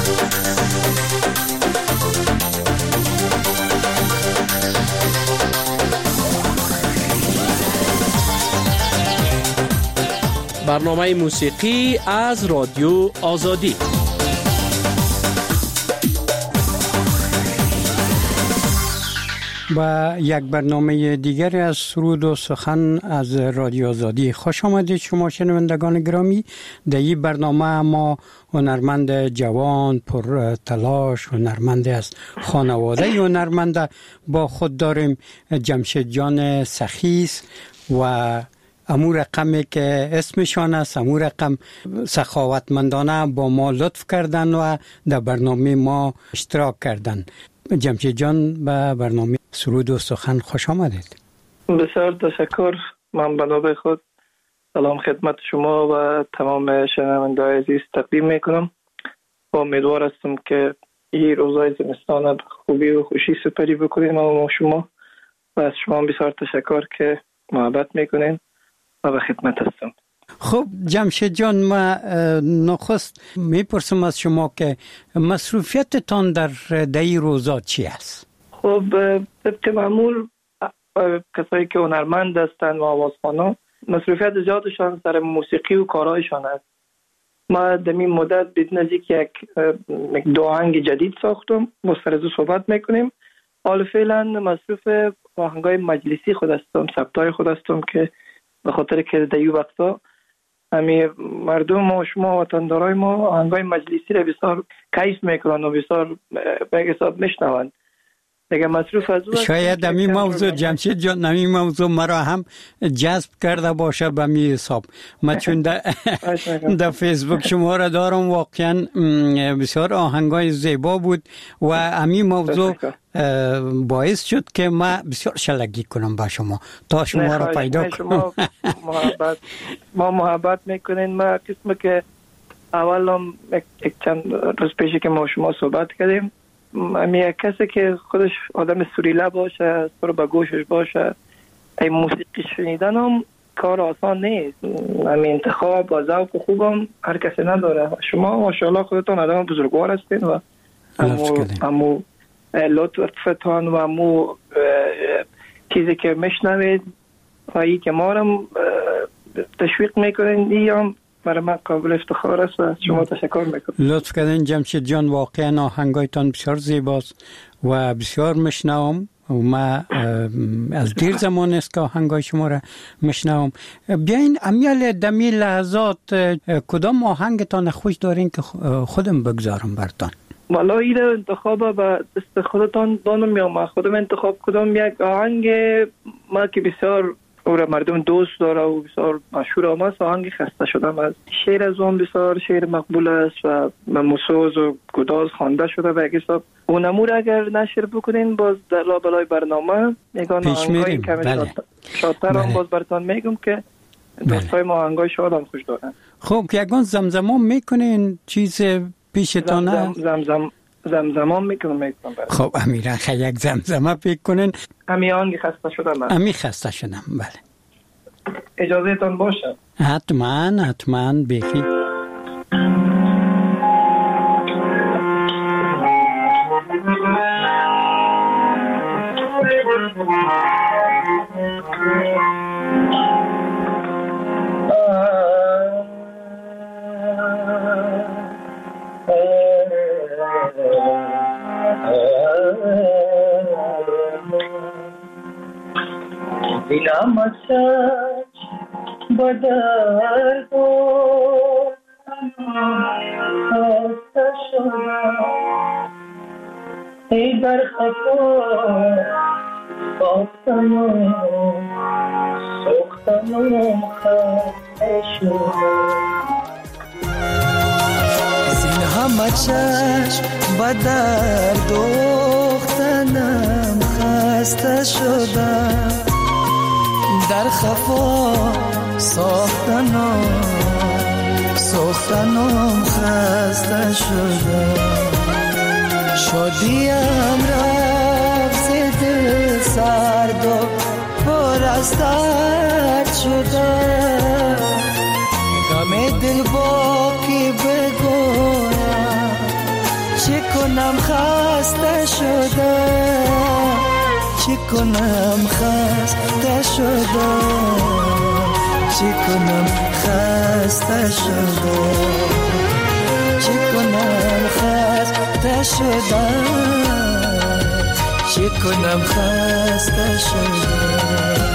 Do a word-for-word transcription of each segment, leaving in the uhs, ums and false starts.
برنامه موسیقی از رادیو آزادی. با یک برنامه دیگری از سرود و سخن از رادیو آزادی خوش آمدید شما شنوندگان گرامی. در این برنامه ما هنرمند جوان پر تلاش، هنرمند از خانواده هنرمند با خود داریم، جمشید جان سخیس و امو رقمی که اسمشان است، امو رقم سخاوتمندانه با ما لطف کردن و در برنامه ما اشتراک کردن. جمشید جان به برنامه سرود و سخن خوش آمدید. بسیار تشکر. من به نوبه خود سلام خدمت شما و تمام شنوندگان عزیز تقدیم میکنم. با امیدوار هستم که این روزهای زمستان خوبی و خوشی سپری بکنیم و شما و از شما بسیار تشکر که محبت میکنین و به خدمت هستم. خب جمشید جان، ما نخست میپرسم از شما که مصروفیتتان در این روزا چی است؟ خب طبق معمول کسایی که هنرمند هستند و آوازخوانا مصروفیت زیادشان سر موسیقی و کارهایشان است. ما در این مدت بدون از یک دو آهنگ جدید ساختم، با سر از صحبت میکنیم. حال فعلا مصروف آهنگای مجلسی خود هستم، ثبتای خود هستم که به خاطر که در این وقتا همی مردم و شما وطندارای ما آهنگای مجلسی را بسیار کیف میکنن و بسیار به حساب میشنوند. دیگه مصروف از او شاید همین موضوع جمشید جان همین موضوع مرا هم جذب کرده باشه به می حساب. من چون در فیسبوک شما را دارم، واقعا بسیار آهنگای زیبا بود و همین موضوع باعث شد که ما بسیار شلگی کنم با شما تا شما را پیدا کنم. محبت ما محبت میکنین. ما قسم که اول هم یک چند روز پیشی که ما شما صحبت کردیم، امی کسی که خودش آدم سوریله باشه، سر به گوشش باشه، این موسیقی شنیدن هم کار آسان نیست. امی انتخاب با ذوق خوبم هر کسی نداره. شما ماشاءالله خودتان آدم بزرگوار هستین و امو, امو لطفتان و امو چیزی که میشنوید و ای که ما رو تشویق میکنین، ای هم برای من قابل افتخار است و از شما تشکر میکنم. لطف کردین جمشید جان، واقعا آهنگایتان بسیار زیباست و بسیار میشنوم و ما از دیر زمان است که آهنگای شما را میشنوم. بیاین امیال دمی لحظات کدام آهنگتان خوش دارین که خودم بگذارم برتان؟ والا این انتخاب با دست خودتان دانم میام. خودم انتخاب کدام یک آهنگ ما که بسیار او مردم دوست داره و بسیار مشهور هم است، آهنگ خسته شدم از شعر از اون بسیار شعر مقبول است و موسوز و گداز خوانده شده. به حساب اون امور اگر نشر بکنین باز در لابلای برنامه یگان آهنگای کمی بله. شادتر هم بله. باز براتون میگم که دوستای ما آهنگای شاد هم خوش دارن. خب که یگان زمزمه میکنین چیز پیشتان هست؟ زمزم زمزمه میکنم میکنم برای. خب امیران خیلی یک زمزمه پیک کنین. امی آهنگ خسته شدم. امی خسته شدم بله. اجازه تان باشه؟ حتما حتما بگی. دلم از سچ بدر بود خسته شدم ای در خفا باختم و سوختم و خسته شدم زین همه چشم بدر دوختنم خسته شدم در خفا ساختنم ساختنم خسته شدم شادیم رفت زد سرد و پر از درد شدم غم دل باقی بگویم چه کنم خسته شدم چه کنم خسته شدم چه کنم خسته شدم چه کنم خسته شدم چه کنم خسته شدم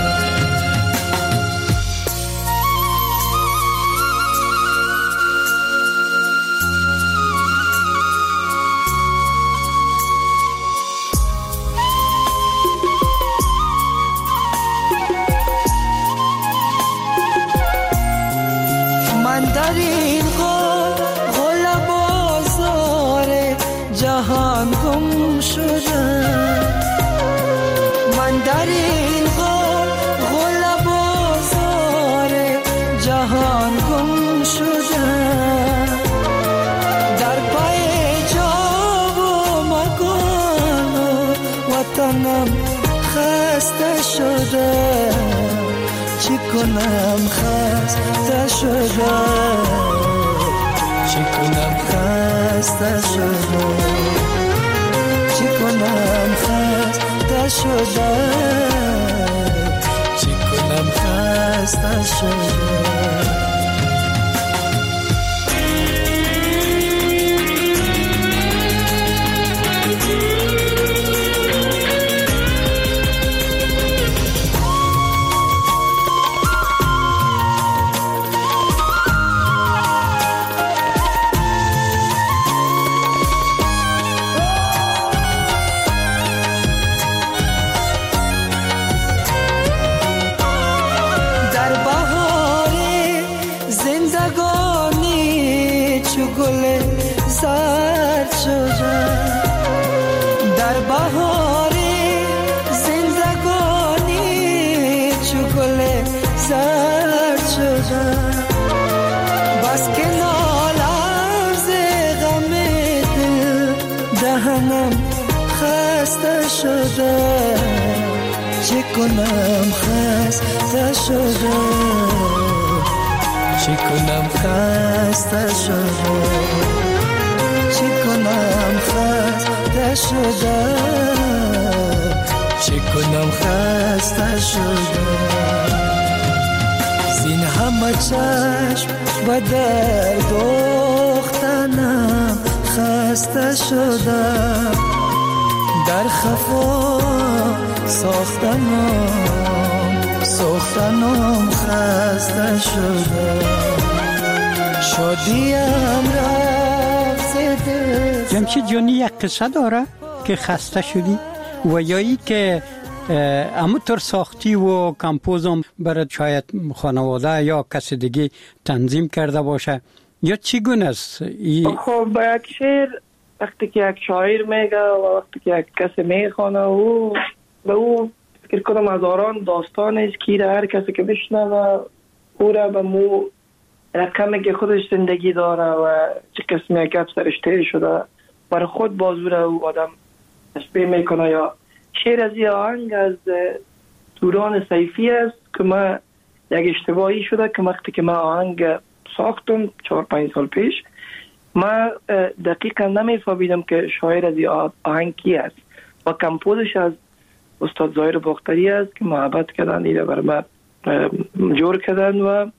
در این غل غل بازار جهان گم شدم من در این غل غل بازار جهان گم شدم در پای جا و مکان وطنم خسته شدم چه کنم خسته شدم چه کنم خسته شدم چه کنم خسته شدم چه کنم خسته شدم زرد شدم در بهار زندگانی چو گل زرد شدم بس که نالم ز غم دل دهنم خسته شدم چه کنم خسته شدم چه کنم خسته شدم چه کنم خسته شدم چه کنم خسته شدم زین همه چشم و در دوختنم خسته شدم در خفا ساختنم ساختنم خسته شدم شادیم رفت جمشید جانی یک قصه داره که خسته شدی و یا ای که همونطور ساختی و کمپوزم برای شاید خانواده یا کسی دیگه تنظیم کرده باشه یا چگونه است؟ خب با یک شعر وقتی که یک شاعر میگه و وقتی که یک کسی میخوانه و به او فکر کنم هزاران داستان است که هر کسی که بشنوه او را به مو رقمی که خودش زندگی داره و چه قسمی گپ سرش تیر شده برای خود بازور او آدم تشبیه میکنه. یا شعر از یه آهنگ از دوران صیفی است که ما یک اشتباهی شده که وقتی که ما آهنگ ساختم چهار پنج سال پیش ما دقیقا نمیفهمیدم که شاعر از یه آهنگ کی است و کمپوزش از استاد ظاهر باختری است که محبت کردن ایره برای ما جور کردن و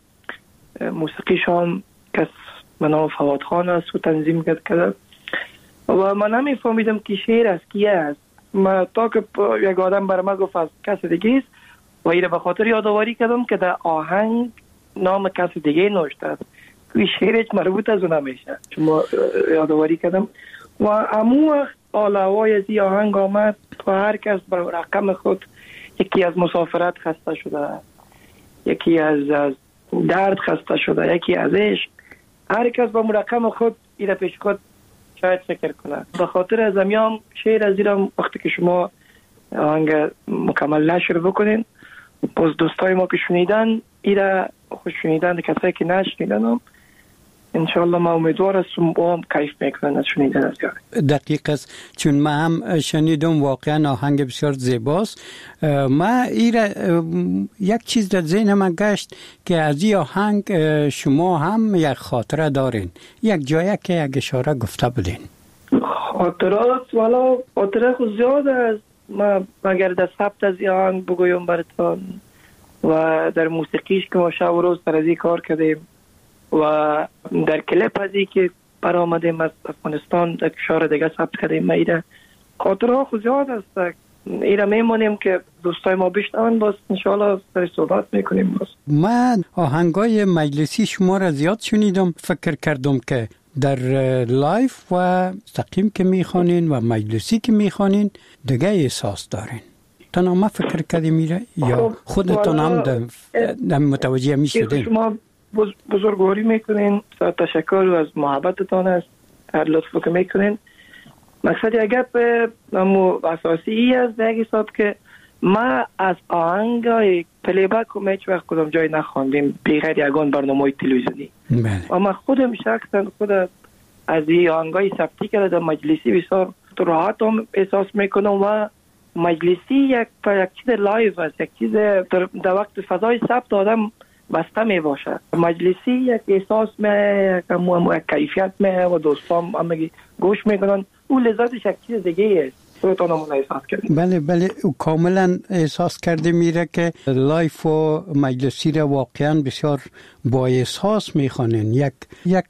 موسیقیشان کس به نام فواد خان است و تنظیم کرد و من نمیفهمیدم که شعر از کی است. ما تا که یک آدم برای ما گفت از کس دیگه است و ایره به خاطر یادآوری کردم که در آهنگ نام کس دیگه نوشته است که شعرش مربوط از اون نمیشه چون یادآوری کردم و امو وقت آلوای از این آهنگ آمد و هر کس بر رقم خود یکی از مسافرت خسته شده یکی از, از درد خسته شده یکی از عشق هر کس با مرقم خود ایره پیش خود شاید فکر کنه. به خاطر از امیام شعر از ایران وقتی که شما آهنگ مکمل نشر بکنین باز دوستای ما که شنیدن ایره خوش شنیدن کسایی که نشنیدن هم انشاءالله ما امیدوار هستم با هم کیف میکنن از شنیدن از یاره. دقیق است چون ما هم شنیدم واقعا آهنگ بسیار زیباست. ما ایره یک چیز در ذهن من گشت که از این آهنگ شما هم یک خاطره دارین یک جایی که یک اشاره گفته بودین. خاطرات والا خاطره خود زیاد است. ما اگر در ثبت از این آهنگ بگویم براتان و در موسیقیش که ما شب و روز سر از این کار کردیم و در کلیپ ازی که برآمدیم از افغانستان در شهر دیگه ثبت کردیم. ما ایره خاطره خود زیاد است. ایره میمونیم که دوستای ما بشنون، باز انشاءالله سر صحبت میکنیم. باز من آهنگای مجلسی شما را زیاد شنیدم، فکر کردم که در لایف و مستقیم که میخوانین و مجلسی که میخوانین دیگه احساس دارین. تنها ما فکر کردیم میره یا خودتون هم در متوجه میشدین؟ شما بزرگواری میکنین، تشکر از محبتتان است، هر لطف که میکنین. مقصد اگر به اساسی ای است در حساب که ما از آهنگای پلی بک و هیچ وقت کدام جای نخواندیم بغیر یگان برنامه تلویزیونی. بله. و من خودم شخصا خود از این آهنگای ثبتی کردم مجلسی بسیار راحت هم احساس میکنم و مجلسی یک یک چیز لایو است، یک چیز در وقت فضای ثبت آدم بسته می باشه. مجلسی یک احساس می یک کیفیت می و دوستان هم گوش میکنن، اون لذتش یک چیز دیگه است. بله بله کاملا احساس کرده میره که لایف و مجلسی را واقعا بسیار با احساس میخوانن. یک یک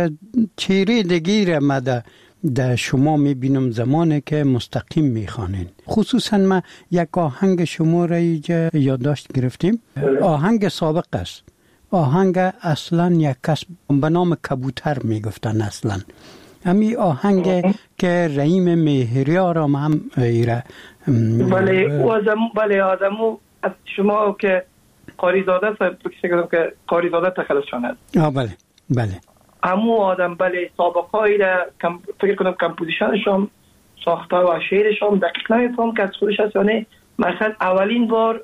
چهره دیگه را مده در شما میبینم زمانی که مستقیم میخوانین. خصوصا ما یک آهنگ شما را اینجا یادداشت گرفتیم، آهنگ سابق است، آهنگ اصلا یک کس به نام کبوتر میگفتن. اصلا امی آهنگ که رحیم مهریار هم ایره. بله آدم بله آدمو از شما که قاری زاده فکر کنم که قاری زاده تخلص شده. آه بله بله همو آدم بله سابقه را کم فکر کنم کمپوزیشنش هم ساخته و شعرش هم دقیق نمیفهم که از خودش هست یا نه. مثلا اولین بار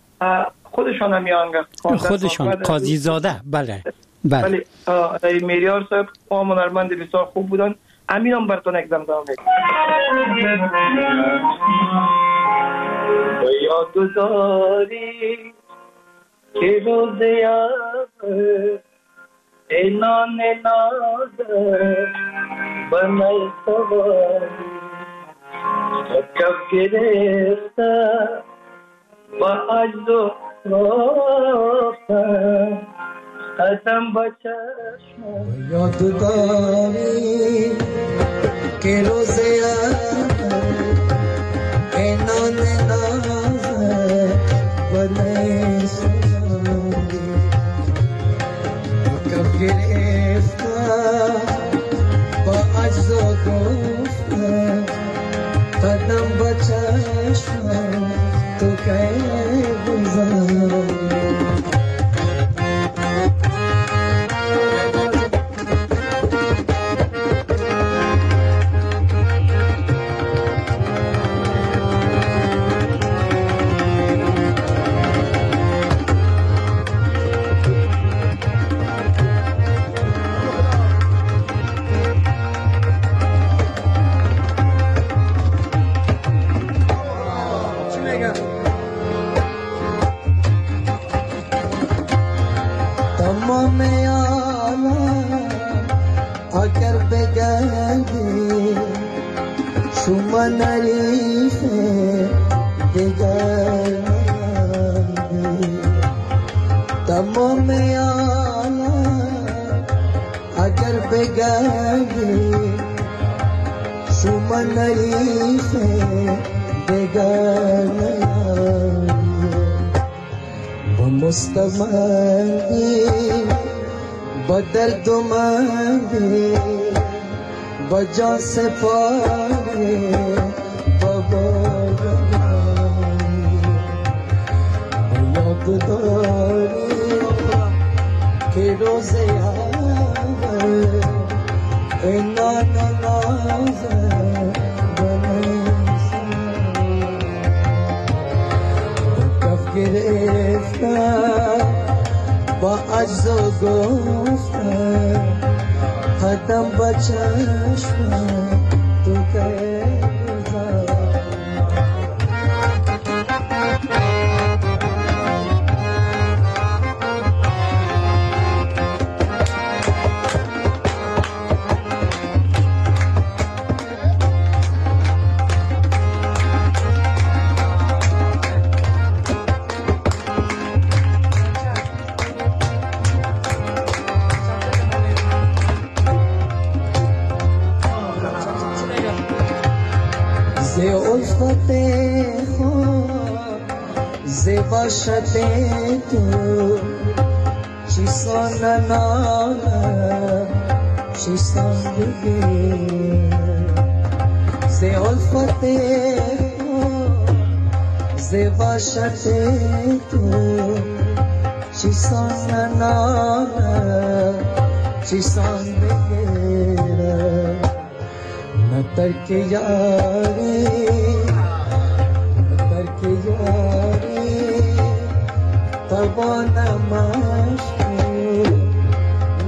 خودشان هم آهنگ خودشان قاضی زاده. بله بله بله میریار صاحب و هنرمند بسیار خوب بودن. امین هم براتون یک دم دام میکنم. یاد داری که روز یاد اینان نازه بنای سواری کف گرفته با عجز و رفته قدم با چشم. یاد داری که روز یاد اینان نازه بنای سواری کف گرفته با عجز و رفته قدم با چشم تو که گذاری. مستمندی با درد و مندی با جان سپاری با بارانی یاد داری که روز یاد اینان نازه گرفتم با عجز و گفتم قدم با چشم تو که ز الفت خود ز وحشت تو چیستان ننالم چیستان بگیر ز الفت خود ز وحشت تو چیستان ننالم چیستان بگیر न तर्क यारी न तर्क यारी तब न मशकू न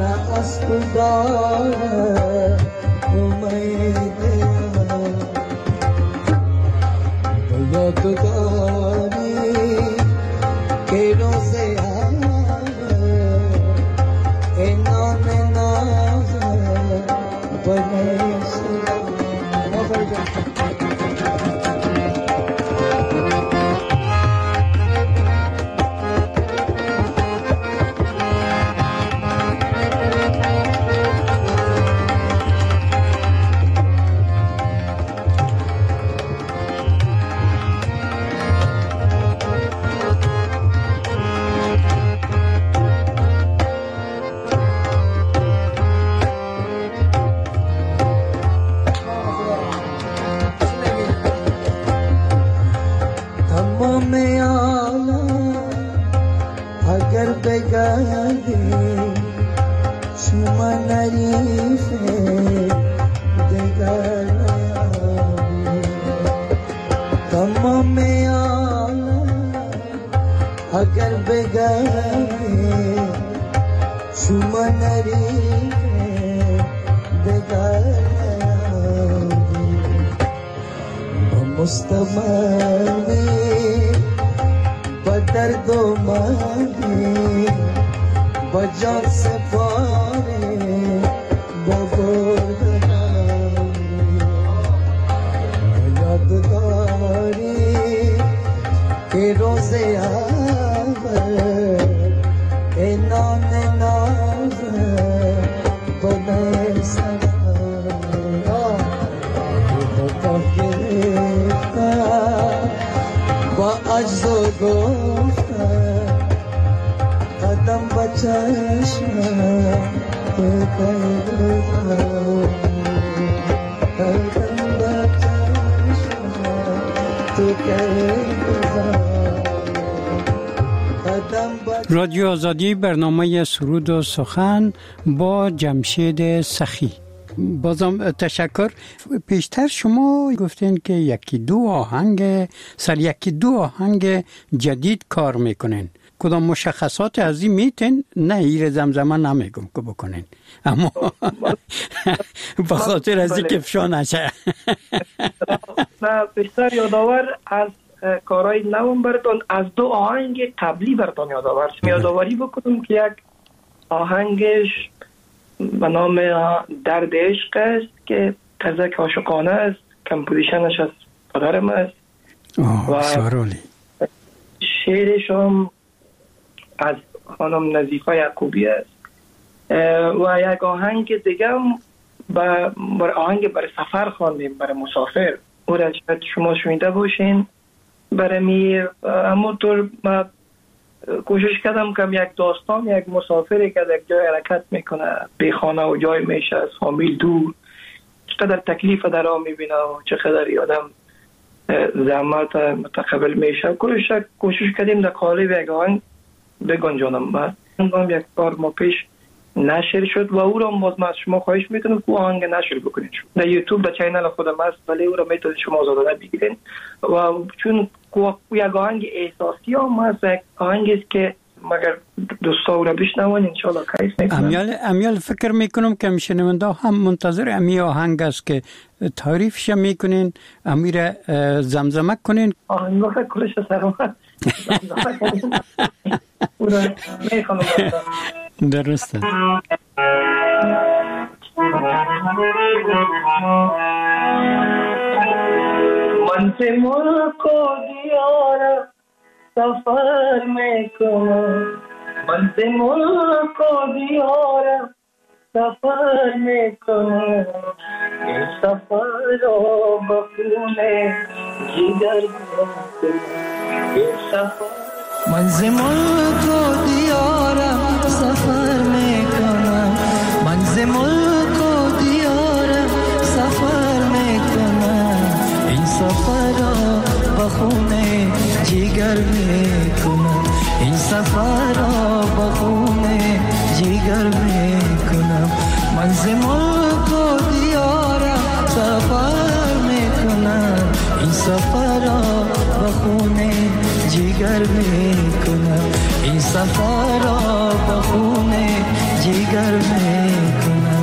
अस्पदार उम्मीद यादगारी के रोज़े आए ए नाम नाज़ बने رادیو آزادی برنامه سرود و سخن با جمشید سخی. بازم تشکر. پیشتر شما گفتین که یکی دو آهنگ سر یکی دو آهنگ جدید کار میکنین. کدام مشخصات از این میتین؟ نه ایر زمزمه نمیگم که بکنین، اما به خاطر از این که افشا نشه. نه بیشتر یادآور از کارهای نوم براتون از دو آهنگ قبلی براتون یادآور یادآوری بکنم که یک آهنگش به نام درد عشق است که تزک عاشقانه است، کمپوزیشنش از پدرم است و سوالی شعرش هم از خانم نظیفه یعقوبی است و یک آهنگ دیگه هم بر آهنگ برای سفر خواندیم، برای مسافر. او را شاید شما شنیده باشین. برای می همونطور من کوشش کردم که یک داستان یک مسافری که در یک جای حرکت میکنه، بی خانه و جای میشه، از فامیل دور، چقدر تکلیف در آن میبینه و چقدر آدم زحمت متقبل میشه. کوشش کوشش کردیم در قالب یک آهنگ بگنجانم. بعد یک بار ما پیش نشر شد و او را باز من از شما خواهش میکنم که آهنگ نشر بکنید. در یوتیوب در چینل خودم هست، ولی او را میتونید شما آزادانه بگیرین و چون یک آهنگ احساسی هم هست، یک آهنگ است که مگر دوستا او را بشنون انشاءالله کیف میکنن. امیال امیال فکر میکنم که شنونده هم منتظر امی آهنگ است که تعریفش میکنین، امی را زمزمه کنین. آهنگ فکر کلش سرم او را میخوانم. درسته. من سے ملک و دیار سفر میں کنم، من سے ملک و دیار سفر میں کنم، सफर बखूने जिगर ये सफर मंज़िल मुल्क दियारा सफर में कना मंज़िल मुल्क दियारा सफर में कना इन सफर बखूने जिगर में कना इन सफर बखूने जिगर में कना मंज़िल मुल्क दियारा सफर में कना इन सफर बखूने जिगर में कना इन सफर बखूने जिगर में कना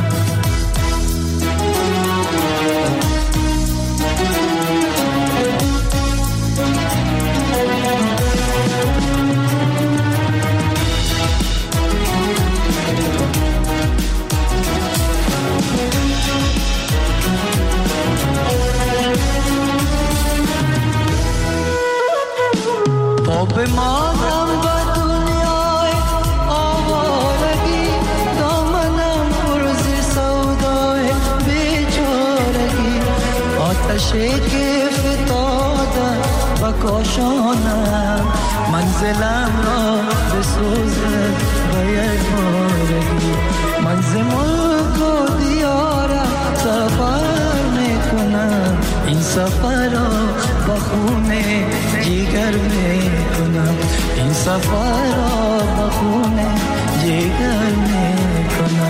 به مادم و دنیای آوارگی دامنم پرز سودای بیچارگی آتشی که فتادن و کاشانم منزلم را بسوزد و یک بارگی منزل ملک و دیارم سفر میکنم این سفر را با خونه जिगर में कुना इन सफर बखूने जिगर में कुना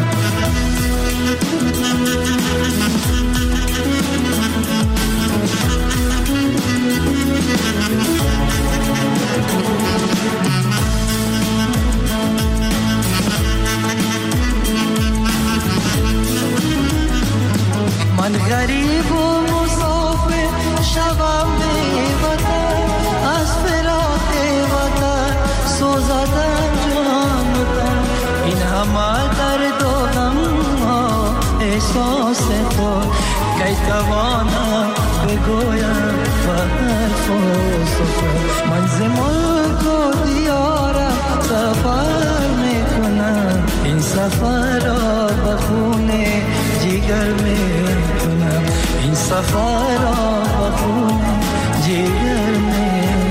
मन गरीब व मुसाफिर शवाब में वतन از فراق وطن سوزدم جانم این همه درد و غم ها احساس خود کی توانم بگویم و حرف و سخن منزل ملک و دیارم سفر میکنم این سفر را به خونه جگر میکنم این سفر را به خونه جگر میکنم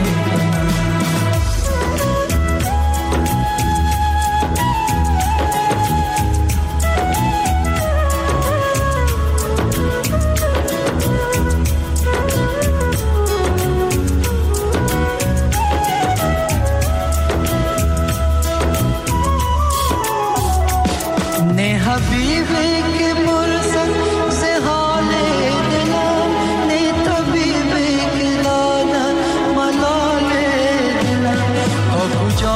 حبیبی که برسن سے حال دلم نی طبیبی که دانن ملال دلم او کجا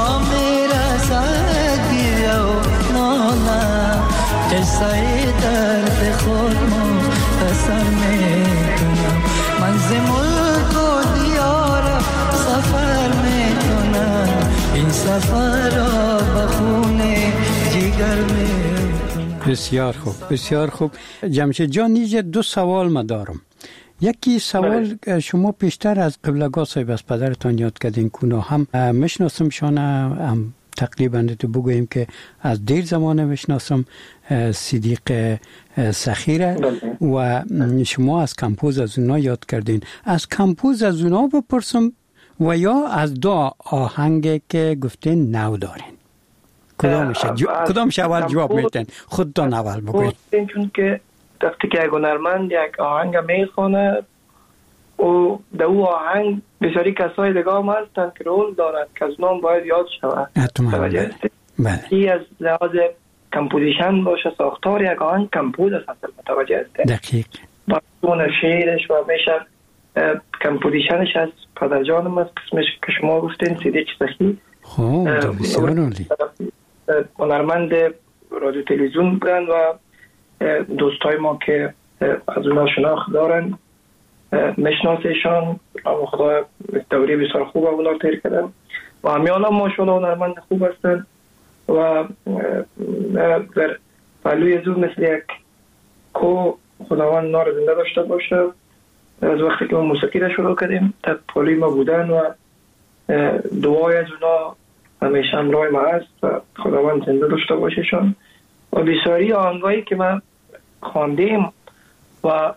میرسد گیره و نالم قصه درد خود مختصر میکنم منزل ملک و دیارم سفر میکنم این سفر را به خونه جگر میکنم بسیار خوب بسیار خوب جمشید جان نیجه دو سوال ما دارم. یکی سوال شما پیشتر از قبلگاه صاحب از پدرتان یاد کردین کونا هم مشناسم شانه هم تقریبا تو بگوییم که از دیر زمانه مشناسم صدیق سخیره و شما از کمپوز از اونا یاد کردین. از کمپوز از اونا بپرسم و یا از دو آهنگ که گفتین نو دارین کدامشه جو... کدامش اول جواب میتن خودتان اول بگوید. چون که وقتی که یک هنرمند یک آهنگ میخونه و در او آهنگ بسیاری کسای دیگه هم هستند که رول دارند که از نام باید یاد شود. بله. این از لحاظ کمپوزیشن باشه ساختار یک آهنگ کمپوز است متوجه است. دقیق. با اون شعرش و میشه کمپوزیشنش از پدرجانم است قسمش که شما گفتین صدیق سخی. خوب بسیار عالی. هنرمند رادیو تلویزیون بودن و دوستای ما که از اونا شناخت دارن مشناسشان و خدا دوری بسیار خوب اونا تیر کردن و همیان هم ماشاءالله هنرمند خوب هستن و در پهلوی زود مثل یک کو خداوند نار زنده داشته باشه. از وقتی که ما موسیقی را شروع کردیم در پهلوی ما بودن و دعای از اونا همیشه همراه ما هست و خداوند زنده داشته باششان و بسیاری آهنگایی که ما خواندیم و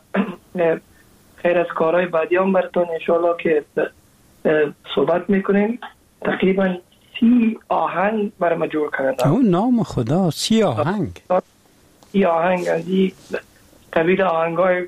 خیر از کارهای بعدی هم براتون انشاءالله که صحبت میکنیم. تقریبا سی آهنگ برای ما جور کردن. او نام خدا، سی آهنگ. سی آهنگ از این قبیل آهنگای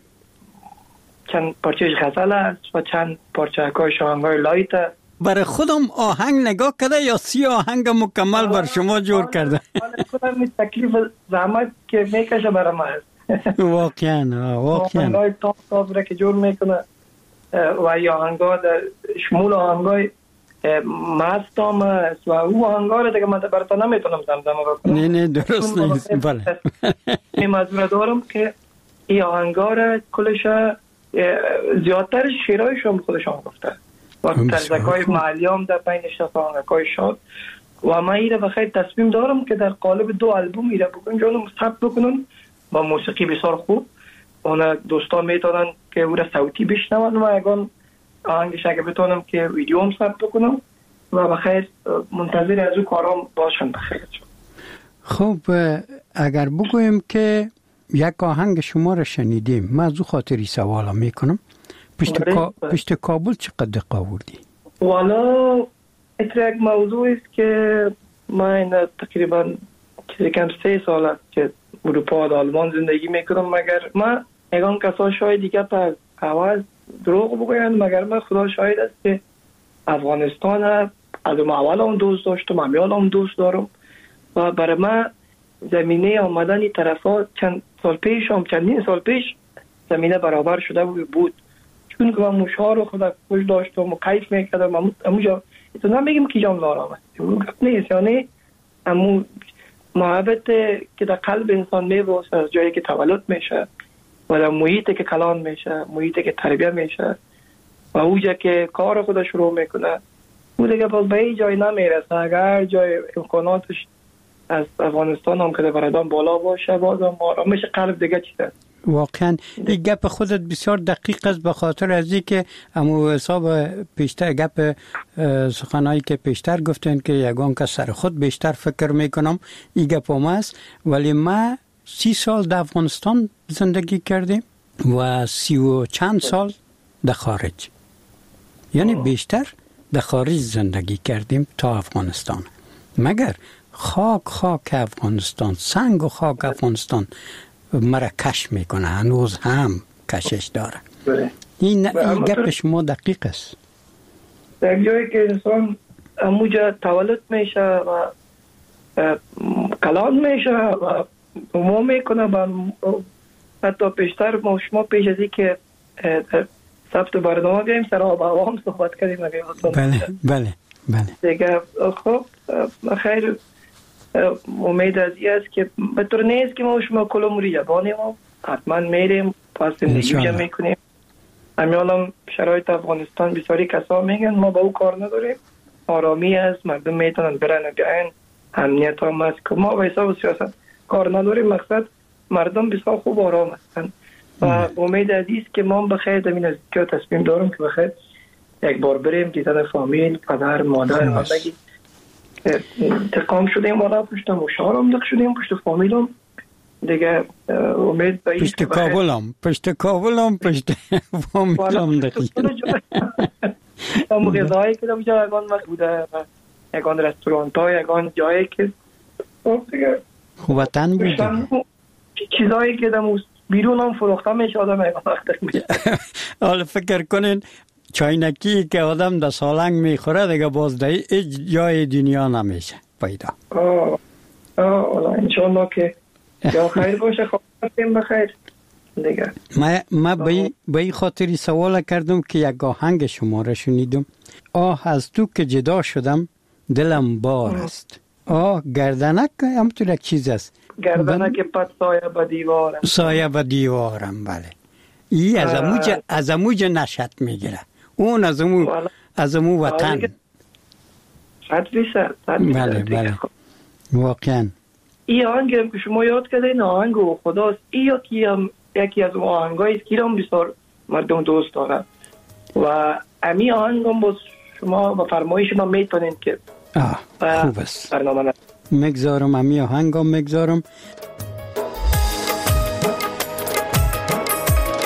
چند پارچه غزل است و چند پارچه های آهنگای لایت است. برای خودم آهنگ نگاه کرده یا سی آهنگ مکمل بر شما جور کرده؟ خودم تکلیف زحمت که میکشه برای ما است. واقعا واقعا آهنگای تاپ تاپ را که جور میکنه و یا آهنگا در شمول آهنگای مست هم است و او آهنگا را دیگه من برای نمیتونم زمزمه بکنم. نه نه درست نیست. بله این مجبور دارم که این آهنگا را کلش زیادتر شیرایشون خودشان گفته و ترزکای محلی هم در بین نشست آهنگای شاد و من ایره بخیر تصمیم دارم که در قالب دو البوم ایره بکنم جانم ثبت بکنم با موسیقی بسیار خوب. اونا دوستا میتونن که او را صوتی بشنون و اگان آهنگش اگه بتونم که ویدیو هم ثبت بکنم و بخیر منتظر از او کارام باشن. بخیر خب اگر بگویم که یک آهنگ شما را شنیدیم، من از او خاطری سوالا میکنم. پشت, کا... پشت کابل چقدر دقیقه آوردی؟ والا اتر یک موضوع است که من تقریبا چیزی کم سه سال است که اروپا و آلمان زندگی میکنم، مگر من اگان کسا شاید دیگه پر عوض دروغ بگویند، مگر من خدا شاید است که افغانستان از اون اول هم دوست داشتم، همیال هم دوست دارم و برای من زمینه آمدن این طرفا چند سال پیش هم چندین سال پیش زمینه برابر شده بود، چون که من موشها رو خدا خوش داشتم و کیف میکردم. اموجا تو نمیگم که جام نارام است نیست، یعنی امو محبت که در قلب انسان میباشه از جایی که تولد میشه و در محیطی که کلان میشه، محیطی که تربیه میشه و اوجا که کار خودش شروع میکنه، او دیگه باز به این جای نمیرسه. اگر جای امکاناتش از افغانستان هم که در بردان بالا باشه باز هم آرامش قلب دیگه چیزه. واقعا این گپ خودت بسیار دقیق است، به خاطر از این که امو حساب پیشتر گپ سخنایی که پیشتر گفتن که یگان که سر خود بیشتر فکر میکنم این گپ هم است، ولی ما سی سال در افغانستان زندگی کردیم و سی و چند سال در خارج، یعنی بیشتر در خارج زندگی کردیم تا افغانستان. مگر خاک خاک افغانستان، سنگ و خاک افغانستان مرا کش میکنه، هنوز هم کشش داره. بله. این این گپ شما دقیق است. در جایی که انسان اموجا تولد میشه و کلان میشه و مو میکنه و حتی پیشتر ما شما پیش از این که ثبت برنامه بیاییم سر آب هوا هم صحبت کردیم. بله بله بله دیگه خب خیر امید از این است که به طور نیست که ما شما کلموری جبانیم و حتما میریم پس زندگی بیجا میکنیم. همیالم شرایط افغانستان بسیاری کسا میگن ما با او کار نداریم، آرامی است، مردم میتونن برن و بیاین، امنیت هم است که ما با حساب سیاست کار نداریم، مقصد مردم بسیار خوب آرام هستن و امید از این است که ما بخیر دمین از که تصمیم دارم که بخیر یک بار بریم دیدن فامیل، پدر، مادر و بگید تقام شدیم والا پشت مشارم دق شدیم پشت فامیلم دیگه امید به پشت کابلم پشت کابلم پشت فامیلم دقیقی هم غذایی که در جا یکان وقت بوده یکان رستورانت ها یکان جایی که وطن بوده چیزایی که در بیرون هم فروخته میشه آدم یکان وقت میشه. حالا فکر کنین چاینکی که آدم در سالنگ میخوره دیگه باز در هیچ جای دنیا نمیشه پیدا. آه آه انشالله که یا خیر باشه خواهیم بخیر دیگه. ما به این خاطری سوال کردم که یک آهنگ شما را شنیدم، آه از تو که جدا شدم دلم بار است. آه گردنک همطور یک چیز است، گردنک پت سایه به دیوارم، سایه به دیوارم. بله ای از اموج از اموج نشت میگیره، اون از امو از امو وطن. صد بیست بله بله واقعا. این آهنگ که شما یاد کردین آهنگ و خداست، این یکی هم یکی از اون آهنگایی است که هم بسیار مردم دوست دارن و امی آهنگ هم باز شما با فرمایش ما میتونین که آه خوب است برنامه مگذارم امی آهنگ هم مگذارم.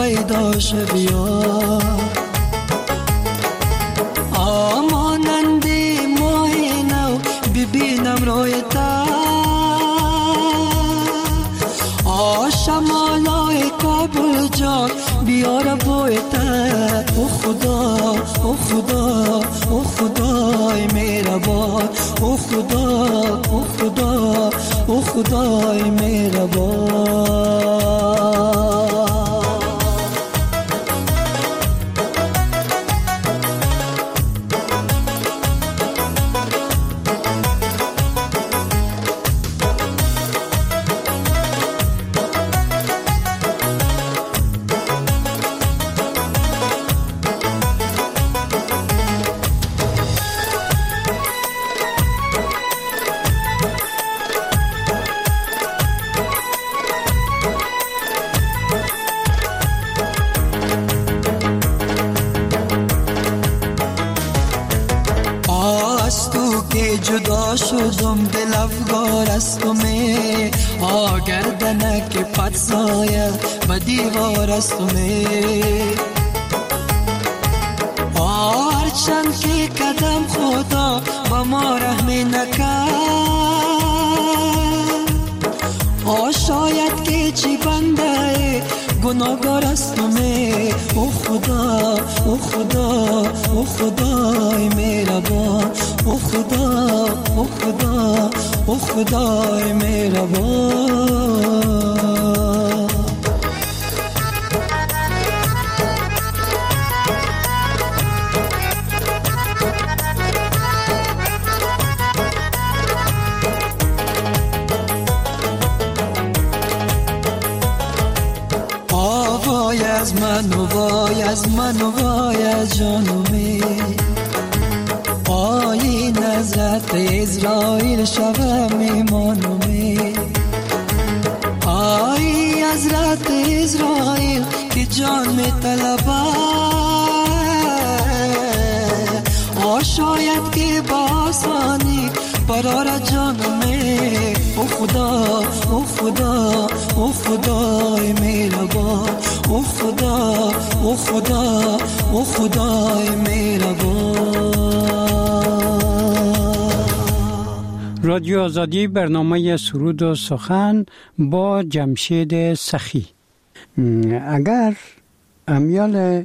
پیدا شه بیا آمانند ماه نو ببینم روی تا شمالای کابل جان بیار بوی تا او خدا او خدا او خدای مهربان او خدا او خدا او خدای مهربان جدا شدم دل افگار از تو می آگردنک پت سایه و دیوار از تو می هرچند که قدم خدا با ما رحمی نکرد آ شاید که چی بنده گناهگار از تو می او خدا او خدا او خدای مهربان او خدا او خدا او خدای مهربان وای از من و وای از من و وای از جانومی آی نظرت اسرائیل شوم ایمانومی آی حضرت اسرائیل که جان می طلبه آ شاید که با آسانی برار جانومی او خدا او خدا او خدای مهربان او خدا او خدا او خدای مهربان. رادیو آزادی برنامه سرود و سخن با جمشید سخی. اگر امیال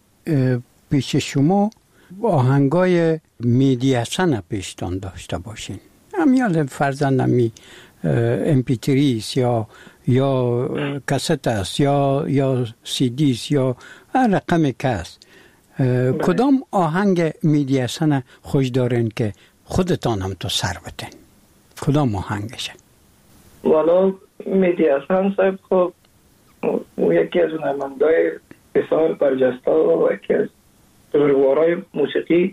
پیش شما آهنگای میدی حسن پیشتان داشته باشین، امیال فرزندمی ام پی تری یا یا کست است یا یا سی دی است یا هر رقم که است، کدام آهنگ میدی حسن خوش دارین که خودتان هم تو سر بتین؟ کدام آهنگشه؟ والا میدی حسن صاحب خب یکی از هنرمندای بسیار برجسته و یکی از بزرگوارای موسیقی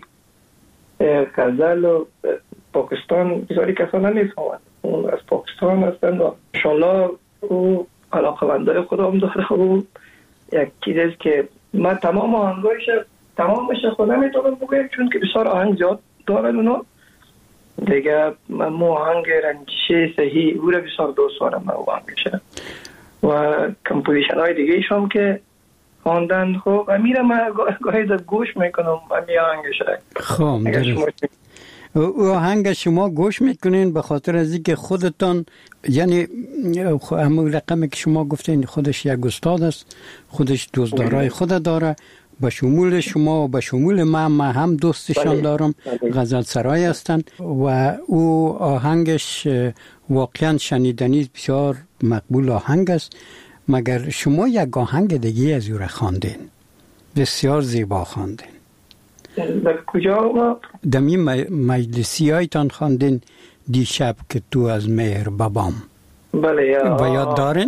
غزل و پاکستان بسیاری کسان نمیفهمند، اون از پاکستان هستند و انشالله او علاقه‌مندای خودم داره و یک چیزی که من تمام آهنگایش تمامش خود نمیتونم بگم چون که بسیار آهنگ زیاد دارن اونا دیگه. من مو آهنگ رنجشه صحیح او را بسیار دوست دارم من آهنگشه و کمپوزیشن های دیگه ایشم که خواندن. خب امیره من گاهی در گوش میکنم امی آهنگشه. خب درست. او آهنگ شما گوش میکنین به خاطر از اینکه خودتان یعنی همون رقمی که شما گفتین خودش یک استاد است، خودش دوستدارای خود داره، به شمول شما و به شمول من من هم دوستشان دارم، غزل سرای هستند و او آهنگش واقعا شنیدنی بسیار مقبول آهنگ است. مگر شما یک آهنگ دیگه از او را خواندین، بسیار زیبا خواندین. در کجا؟ دمی مجلسی هایتان خواندین دیشب که تو از مهر بابام. بله یا با یاد دارین؟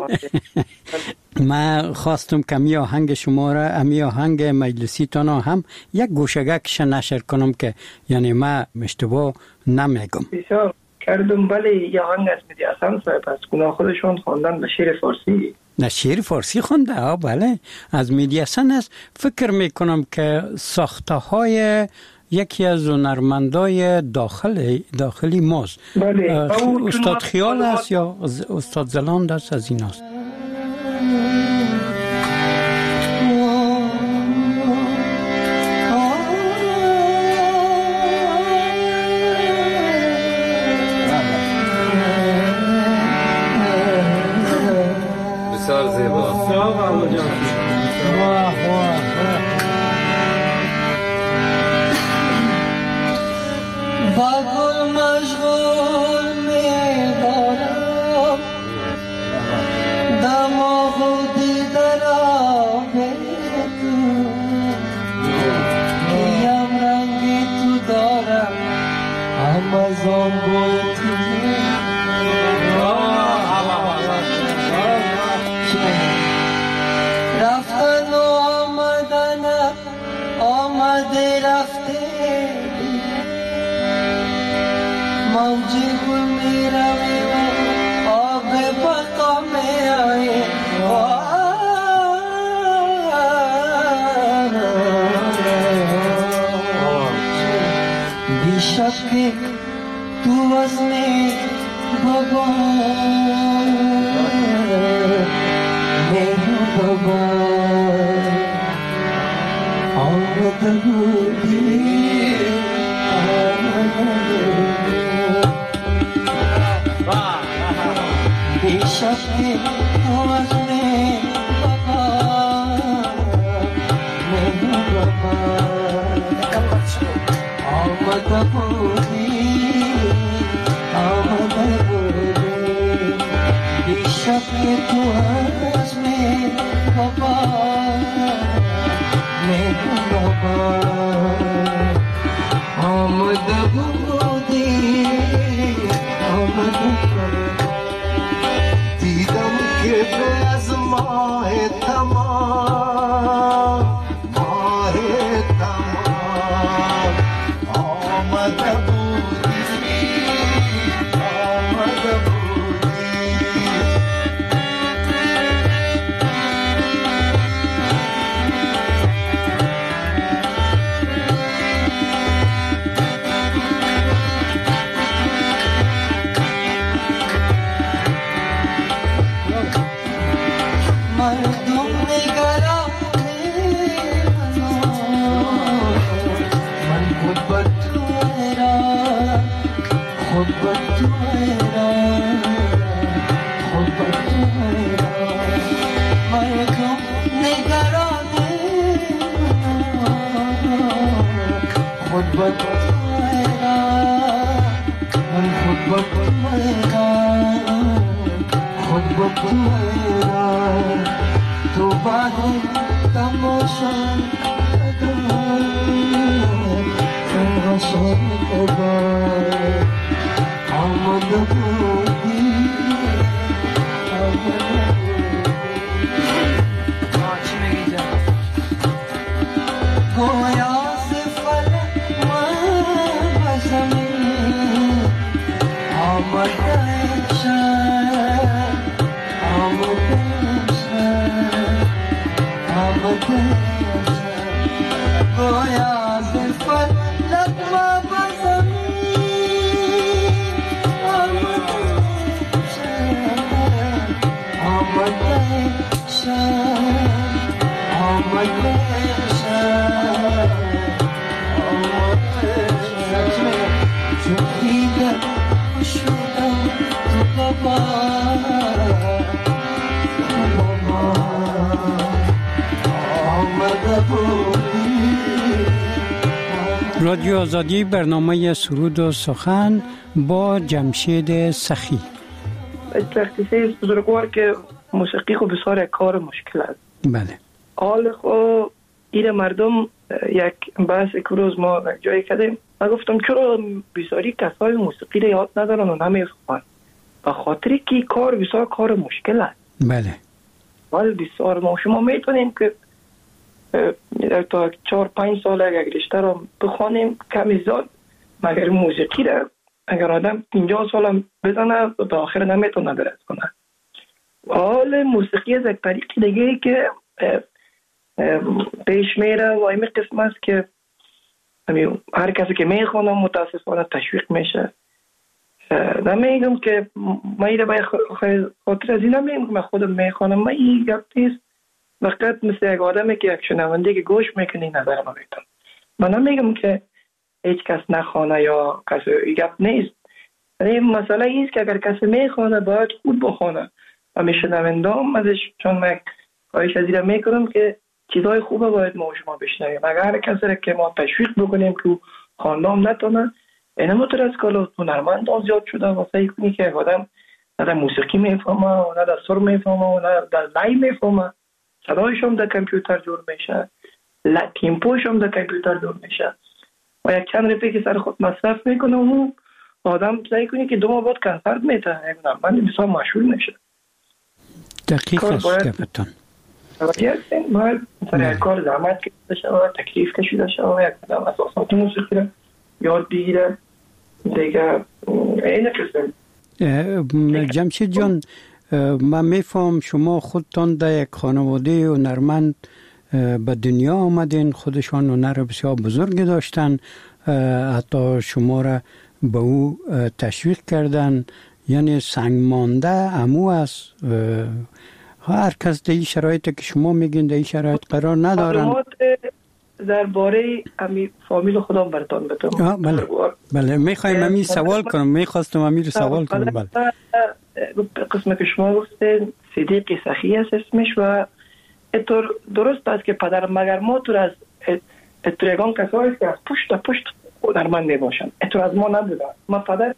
من خواستم که می آهنگ شما را امی آهنگ مجلسی تان هم یک گوشگکش نشر کنم که یعنی من اشتباه نمیگم. بسیار کردم. بله یه آهنگ از میدی حسن صاحب از گناه خودشون خواندن به شعر فارسی. نه شعر فارسی خونده؟ آه بله از میدی حسن است. فکر میکنم که ساخته های یکی از هنرمندای داخلی داخلی ماست. بله. استاد خیال است یا استاد زلاند است از این است؟ واه واه با گل مشغول می‌دارم دماغ و دیدرم کیم رنگی تو دارم آمازون گل تو رفتن و آمدن آمده رفته موجی گل می روی و آب بقا می آئی بیشک که تو وزن بابا میرو بابا آمده بودی آمده بیشک که تو وزن بابا میرو بابا آمده بودی آمده بودی بیشک که تو وزن بابا میرو بابا آمده بودی آمده بودی دیدم که به از ماه تمام ماه تمام آمده بودی آمده بودی مردم نگران من خود با تو ایران خود با تو ایران خود با تو ایران مردم نگران خود با تو ایران من خود با تو ایران خود با تو ایران تو بعد تماشا تماشا کبار آمده بودی آمده بودی گویا سفر من و زمین آمده شد آمده گویا سفر لطمه بزمین آمده شد آمده شد آمده شد آمده شد چون دیده شدم تو بابا رادیو آزادی برنامه سرود و سخن با جمشید سخی. وقتی سه بزرگوار که موسیقی خو بسیار کار مشکل است. بله. حال خو ایره مردم یک بحث یک روز ما جایی کردیم و گفتم چرا بسیاری کسای موسیقی را یاد ندارن و نمیخوان و خاطری که کار بسیار کار مشکل است. بله. ولی بسیار ما شما میتونیم که تا چهار پنج سال اگر رشته را بخوانیم کمی زیاد مگر موسیقی را اگر آدم پنجاه سال هم بزنه به آخر نمیتونه درست کنه. حال موسیقی از یک طریق دیگه که پیش میره و این قسم است که هر کسی که میخوانه متاسفانه تشویق میشه. نمیگم که من ایره باید خاطر از این نمیگم که من خودم میخوانم، من این گفت نیست فقط مثل یک آدمی که یک شنونده که گوش میکنه نظر ما بیتم. من نمیگم که هیچ کس نخوانه یا کسی این گفت نیست. این مسئله ایست که اگر کسی میخوانه باید خود بخوانه و میشنونده هم ازش چون من خواهش از این میکنم که چیزای خوبه باید ما و شما بشنویم. اگر هر کسی را که ما تشویق بکنیم که خواندن نتونه، اینم تو از کالو هنرمند زیاد شده و سعی کنی که آدم نه در موسیقی میفهمه و نه در سر میفهمه و نه در لای میفهمه، صدایش هم در کامپیوتر جور میشه، تیمپوش هم در کامپیوتر جور میشه و یک چند رپی که سر خود مصرف میکنه و آدم سعی کنی که دو ماه بعد کنسرت میته، یک هنرمند بسیار مشهور میشه. دقیق است گفتن. باید سر کار زحمت کشیده شود، تکلیف کشیده شود، یک قدم اساسات موسیقی را یاد بگیره دیگه. این قسم جمشید جان، من میفهم شما خودتان در یک خانواده هنرمند به دنیا آمدین، خودشان هنر بسیار بزرگ داشتن، حتی شما را به او تشویق کردن، یعنی سنگ مانده امو است. هر کس در این شرایطی که شما میگین در این شرایط قرار ندارن. درباره امی فامیل خودم براتون بگم. بله بله میخوایم امی سوال کنم، میخواستم امی رو سوال کنم. بله قسمت که شما گفتین صدیق سخی است اسمش و اتور درست است که پدر مگر ما تو از اتریگان کسایی که از پشت تا پشت هنرمند میباشن، اتور از ما نبودن. ما پدر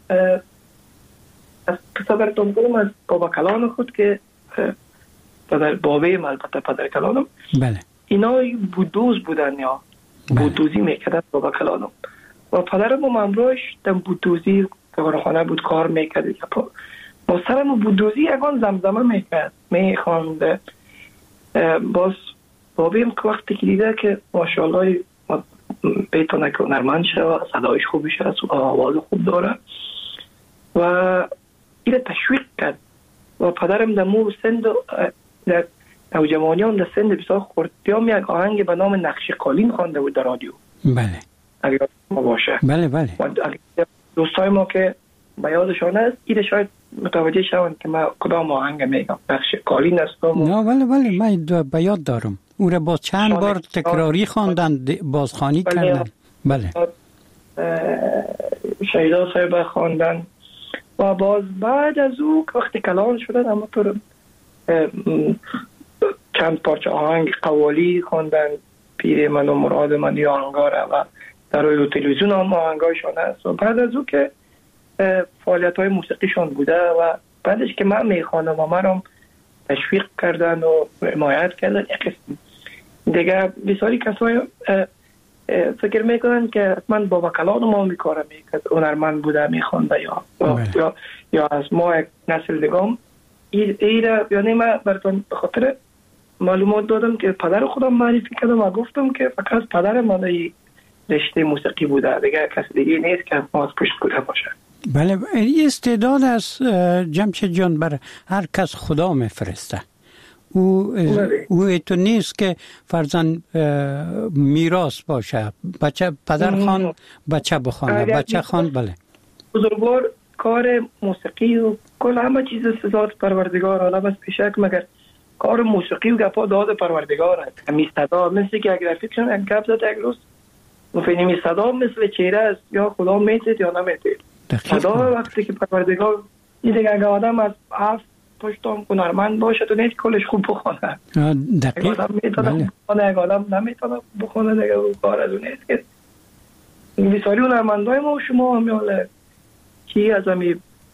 از قصه براتون کنم از بابا کلان خود که پدر بابه من البته پدر کلانم، بله اینا بودوز بودن یا بودوزی میکردن بابا کلانم و پدرم و ممروش در بودوزی کارخانه بود کار میکرد. با سرم بودوزی یکان زمزمه میکرد میخواند. باز بابیم که وقتی که دیده که ماشاءالله بیتونه که هنرمند شد، صدایش خوبی شد و آواز خوب داره و اینه تشویق کرد و پدرم در مو سند در نوجوانیان در سند بسیار خردیام یک آهنگ به نام نقش قالین خوانده بود در رادیو. بله اگر ما باشه بله بله دوستای ما که به یادشان است ایده شاید متوجه شوند که ما کدام آهنگ میگم. نقش قالین است. نه بله بله من به یاد دارم او را باز چند بار تکراری خواندن، بازخوانی کردن. بله شهیدا صاحب خواندن و باز بعد از او وقتی کلان شدن اما تو چند پارچه آهنگ قوالی خواندن، پیر من و مراد من یا آهنگاره و در روی تلویزیون هم آهنگایشان هست و بعد از او که فعالیت های موسیقیشان بوده و بعدش که من میخوانم و من تشویق کردن و حمایت کردن یک قسم دیگه بسیاری کسای فکر میکنن که من بابا کلان ما میکاره میکرد هنرمند بوده میخوانده یا یا یا از ما یک نسل دیگم ایره. یعنی من براتون به خاطر معلومات دادم که پدر خودم معرفی کردم و گفتم که فقط پدر من این رشته موسیقی بوده، دیگه کسی دیگه نیست که ما از پشت بوده باشه. بله این استعداد از جمشید جان بر هر کس خدا میفرسته. او او تو نیست که فرزن میراث باشه، بچه پدر خان بچه بخوانه، بچه خان. بله بزرگوار کار موسیقی و کل همه چیز سزاد پروردگار حالا بس پیشک مگر کار موسیقی و گپا داد پروردگار است. همی صدا مثل که اگر فکرشون یک گپ زد یک روز مفهمی صدا مثل چهره است، یا خدا میتید یا نمیتید. صدا وقتی که پروردگار این دیگه اگر آدم از هفت پشتم هنرمند باشه تو نیست کلش خوب بخونه. دقیق آدم میتونه بخونه، اگر آدم نمیتونه بخونه دیگه او کار از اون نیست که بسیاری هنرمندای ما و شما همیاله چی از همی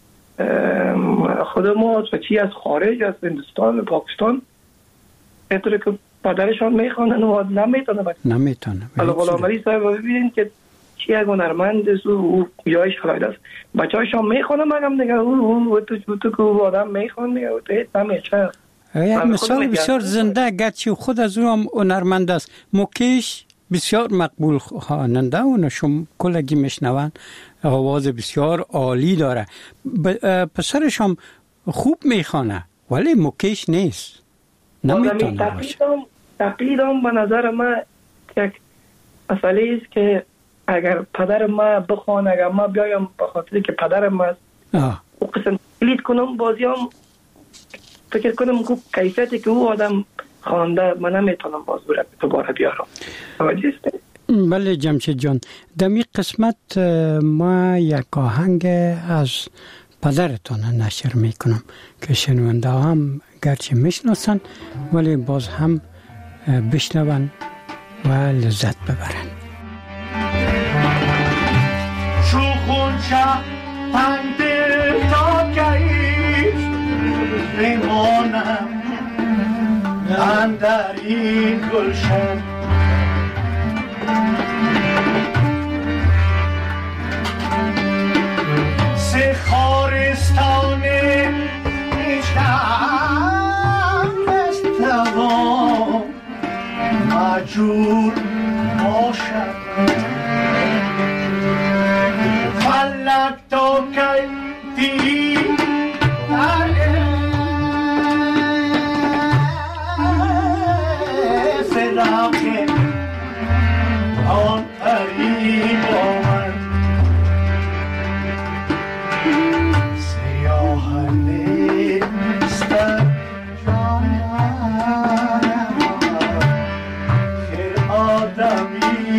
خود ما و چی از خارج از هندوستان و پاکستان اینطوری که پدرشان میخوانن و نمیتونه نمیتونه حالا غلام علی صاحب ببینین که چی یک هنرمند است و جایش خلاید است، بچه هایشان میخوانه مگم دیگه او تو تو که آدم میخوانه و تو هیچ نمیشه. یک مثال بسیار زنده گرچه خود از او هم هنرمند است. موکیش بسیار مقبول خواننده و نشون کلگی میشنون، آواز بسیار عالی داره، پسرش هم خوب میخوانه ولی موکیش نیست، نمیتونه باشه. تقلیدم به نظر من یک مسئله است که اگر پدر ما بخوانه، اگر ما بیایم به خاطر که پدرم است او قسم تقلید کنم، بازی هم فکر کنم که کیفیتی که او آدم خوانده من نمیتونم باز برم دوباره بیارم. بله جمشید جان، در این قسمت ما یک آهنگ از پدرتان نشر میکنم که شنونده هم گرچه میشناسن ولی باز هم بشنون و لذت ببرن. شوخونچه پنده تا کهیش میمانم اندر این گلشن سه خارستان ایشتم بستوان مجور باشد فلک تا که دی فراق آن قریب آمد سیاهنه استر جانم خیر آدمی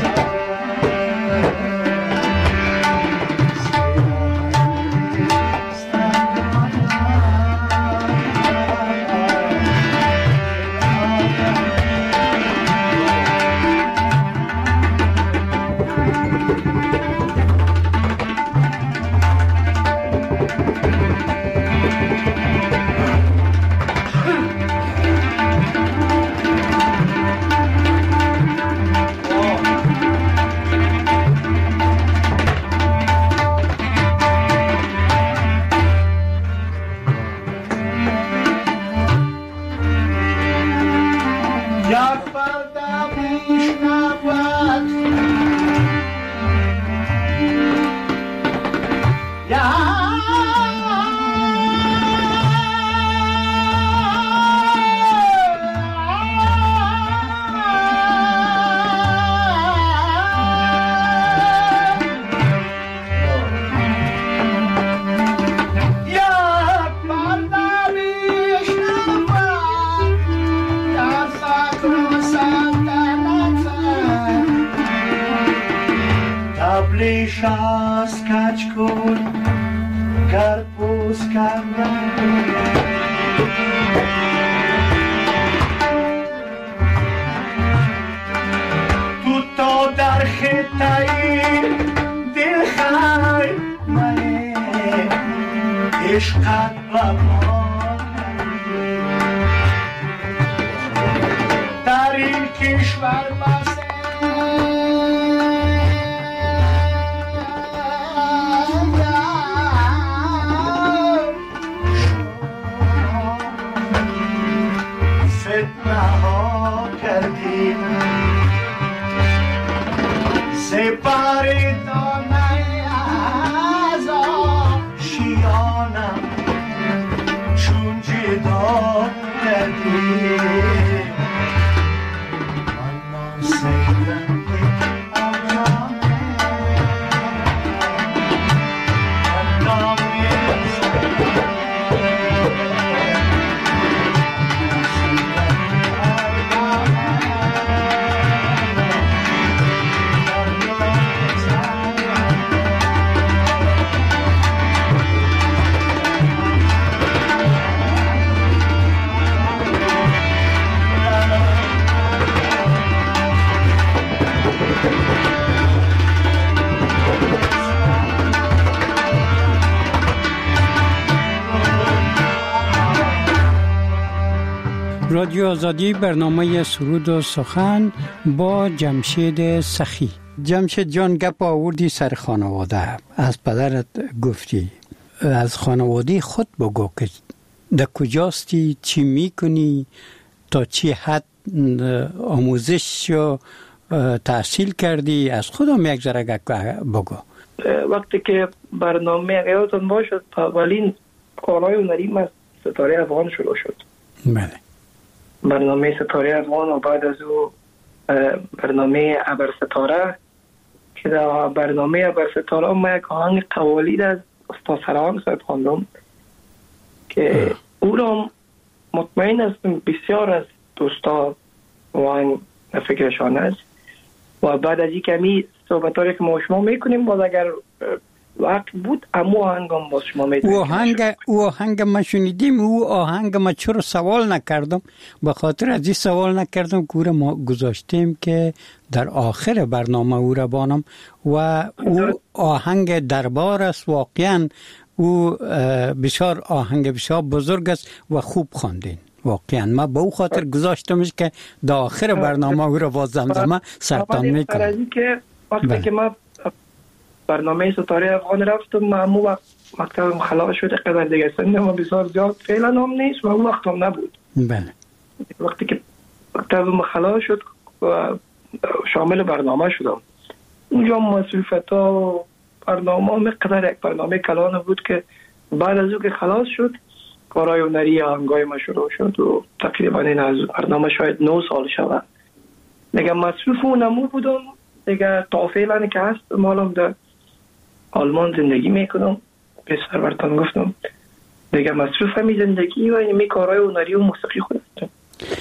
شاس کچ کن گرپوز کردن تو تا در خطای دل خیر منه عشقت ببان در این کشور بسه سپاری دانه از آشیانم چون جدا کردی من سیدم رادیو آزادی برنامه سرود و سخن با جمشید سخی. جمشید جان گپ آوردی سر خانواده، از پدرت گفتی، از خانواده خود بگو که در کجاستی، چی میکنی، تا چی حد آموزش و تحصیل کردی، از خودم یک ذره بگو. وقتی که برنامه یادتون باشد اولین کارهای هنری من ستاره افغان شروع شد. بله. برنامه ستاره افغان و بعد از او برنامه ابر ستاره که در برنامه ابر ستاره ما یک آهنگ قوالید از استاد سرهنگ صاحب خواندم که او را مطمئن هستم بسیار از دوستا آهنگ فکرشان است و بعد از این کمی صحبتاری که ما شما میکنیم باز اگر وقت بود امو آهنگم باز شما میتونید. او آهنگ او آهنگ ما شنیدیم. او آهنگ ما چرا سوال نکردم؟ به خاطر از این سوال نکردم که او را ما گذاشتیم که در آخر برنامه او را بانم و او آهنگ دربار است. واقعا او بسیار آهنگ بسیار بزرگ است و خوب خواندین. واقعا ما به او خاطر گذاشتمش که در آخر برنامه او را باز زمزمه سرتان میکنم. که وقتی که ما برنامه ستاره افغان رفتم، معمول وقت مکتبم خلاص شده قدر دیگه سنده ما بسیار زیاد فعلا هم نیست و اون وقت هم نبود. بله. وقتی که مکتبم خلاص شد و شامل برنامه شدم، اونجا مسئولیت ها برنامه هم قدر یک برنامه کلان بود که بعد از او که خلاص شد کارهای هنری آهنگای ما شروع شد و تقریبا این از برنامه شاید نه سال شود. دیگه مصروف اون نمو بودم دیگه. تا فعلا که هست مالم در آلمان زندگی میکنم. بسر برتان گفتم دیگه مصروف همی زندگی و این کارهای هنری و موسیقی خود هستم.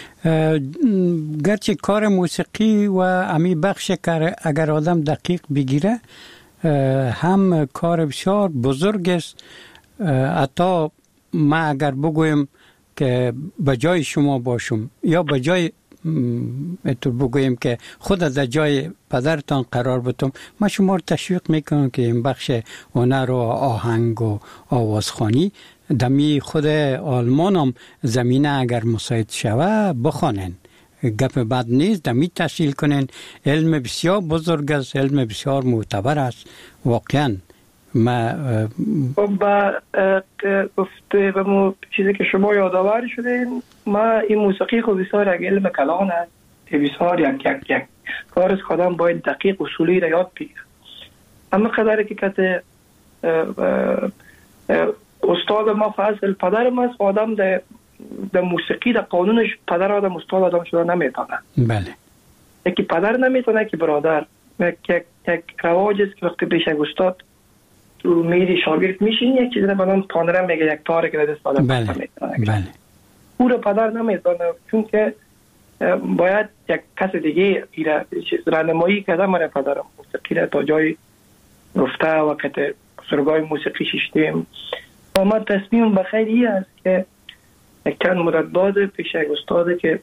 گرچه کار موسیقی و امی بخش کار اگر آدم دقیق بگیره هم کار بسیار بزرگ است. حتی ما اگر بگویم که به جای شما باشم یا به جای اتو بگویم که خود در جای پدرتان قرار بتم، ما شما رو تشویق میکنم که این بخش هنر و آهنگ و آوازخوانی دمی خود آلمان هم زمینه اگر مساعد شوه بخوانن. گپ بد نیست، دمی تحصیل کنن. علم بسیار بزرگ است، علم بسیار معتبر است. واقعا ما با گفته و مو چیزی که شما یادآور شدین، ما این موسیقی خود بسیار یک علم کلان است. بسیار یک یک یک کار است که آدم باید دقیق اصولی را یاد بگیره. اما قدری که کت استاد ما فاصل پدرم است، آدم در در موسیقی در قانونش پدر آدم استاد آدم شده نمیتونه. بله. یکی پدر نمیتونه که برادر. یک یک یک رواج است که وقتی پیش یک استاد تو میری شاگرد میشین یک چیزی بدن پانره میگه یک تاره که دست آدم بله. بله. او رو پدر نمیتونه، چون که باید یک کس دیگه ایره راهنمایی کنه. من پدرم موسیقی را تا جای رفته وقت بزرگای موسیقی شیشتیم و ما تصمیم بخیری است که یک چند مدت بعد پیش یک استاده که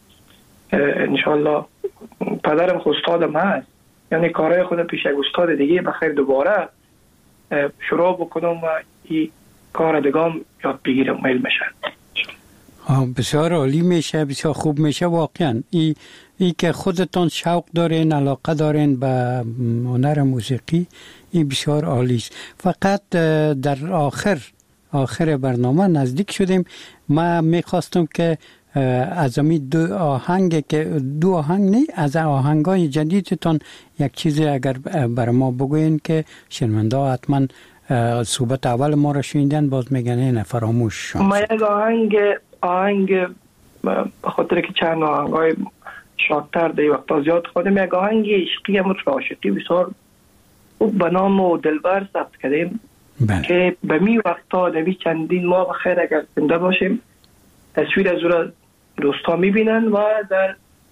انشالله پدرم خود استاد ما هست، یعنی کارهای خود پیش یک استاد دیگه بخیر دوباره شروع بکنم و این کار دگام یاد بگیرم و علم شد. بسیار عالی میشه، بسیار خوب میشه. واقعا ای, ای که خودتان شوق دارین، علاقه دارین به هنر موسیقی، این بسیار عالی است. فقط در آخر آخر برنامه نزدیک شدیم. ما میخواستم که از امی دو آهنگ که دو آهنگ نه از آهنگای جدیدتان یک چیزی اگر بر ما بگوین که شنونده ها حتما صحبت اول ما را شنیدن باز میگن نه فراموش شد. ما یک آهنگ آهنگ به خاطر که چند آهنگای شادتر دی وقتا زیاد خودم یک آهنگ عشقی هم عاشقی بسیار به نام دلبر ثبت کردیم. بله. که به می وقتا دوی چندین ماه بخیر اگر زنده باشیم تصویر از او را دوستا میبینن و در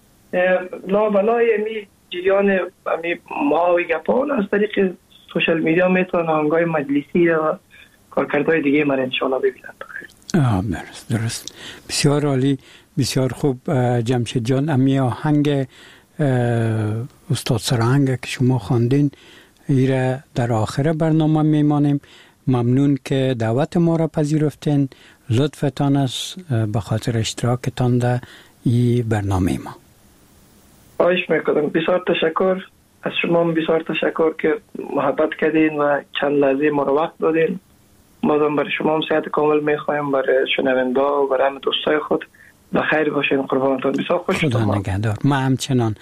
لابلای امی جریان امی ماهوی گپان از طریق سوشل میدیا میتونن آهنگای مجلسی و کارکردهای دیگه من انشاءالله ببینن. آه درست درست بسیار عالی، بسیار خوب. جمشید جان، امی آهنگ استاد سرهنگ که شما خواندین ایره در آخر برنامه میمانیم. ممنون که دعوت ما را پذیرفتین. لطفتان است به خاطر اشتراکتان در این برنامه ما. خواهش میکنم. بسیار تشکر از شما، بسیار تشکر که محبت کردین و چند لحظه ما را وقت دادین. بازم برای شما هم صحت کامل میخوایم، برای شنونده و برای همه دوستای خود بخیر باشین. قربانتون. بسیار خوش شدم. خدا نگهدار. ما همچنان.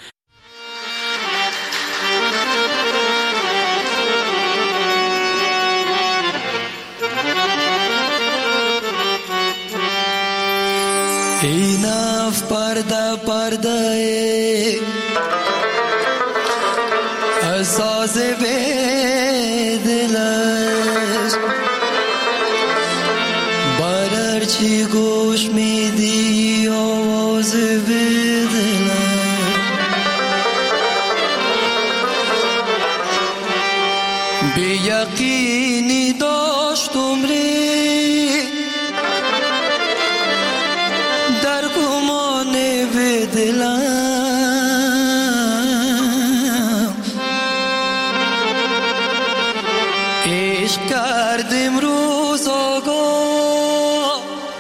این اف پرده پرده اساس بدلش برر چی گوش میدی آواز بدلش بی یقینی داشت عمری در گمان به دلم، عشق کردم روز آگاه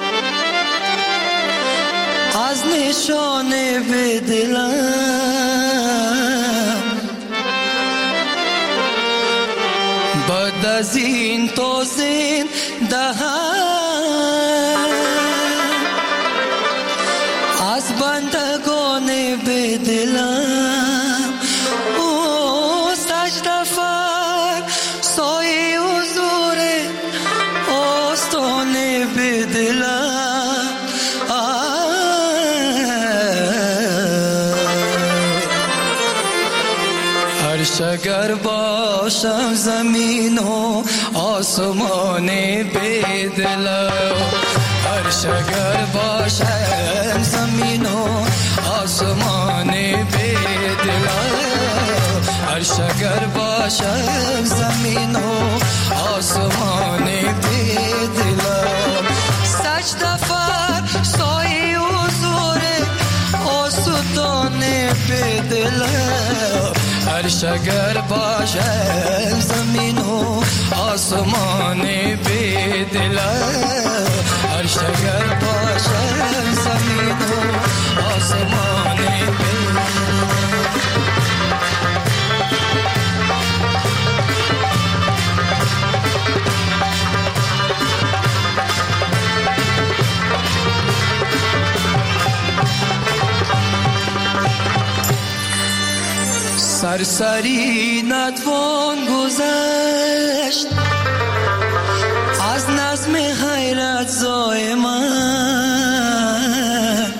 از نشان به دلم، بعد از این تا زنده از بندگان به دلم، او سجده فر سایه حضور آستانه به دلم. هرش اگر باشم زمین و آسمان به دلم، هرش اگر باشم زمین و آسمان به دلم، هرش اگر باشم زمین و آسمان به دلم، سجده فر سایه حضور آستانه به دلم، هرش اگر باشم زمین و آسمان به دلم، هرش اگر باشم زمین و آسمان به سرسری نتوان گذشت از نظم حیرت زای من،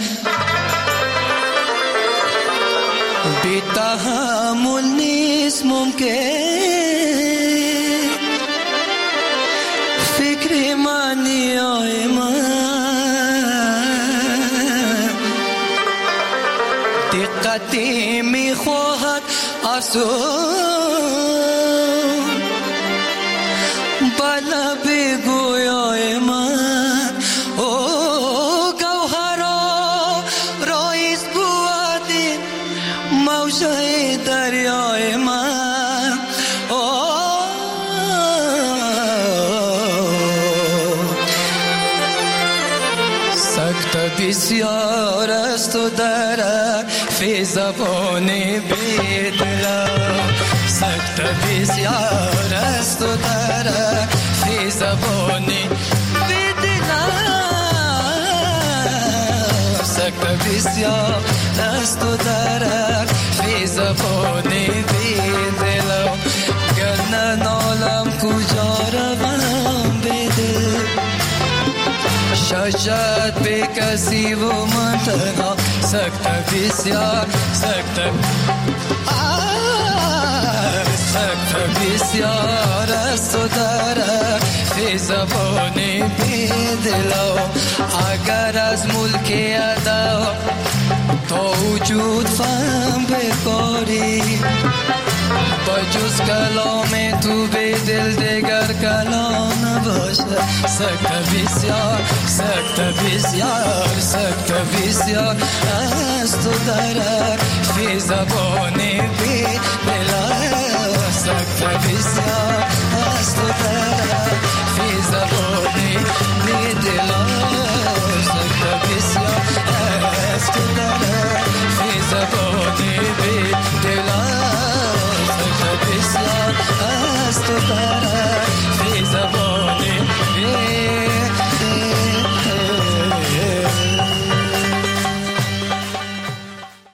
بی تحمل نیست ممکن فکر معنی آی من، دقتی می خواهد افسون بالا بگویای من، او گوهرا رایز بودی موجه دریای من، سکت بسیار است و در فی زبان به دلم، سکت بسیار است و در فی زبان به دلم، سکت بسیار است و در فی زبان به دلم، گرنه نالم کجا روم به دل، شجاعت به کسی و من تنها، سکت بسیار سکت سکت بسیار است و در فی زبان بی دلم، اگر از ملک ادا تا وجود فهم بکاری، با جز کلام تو به دل دیگر کلام نباشه، سکت بسیار سکت بسیار سکت بسیار است و در فی زبان بی دلم، سکت بسیار است و در فی زبان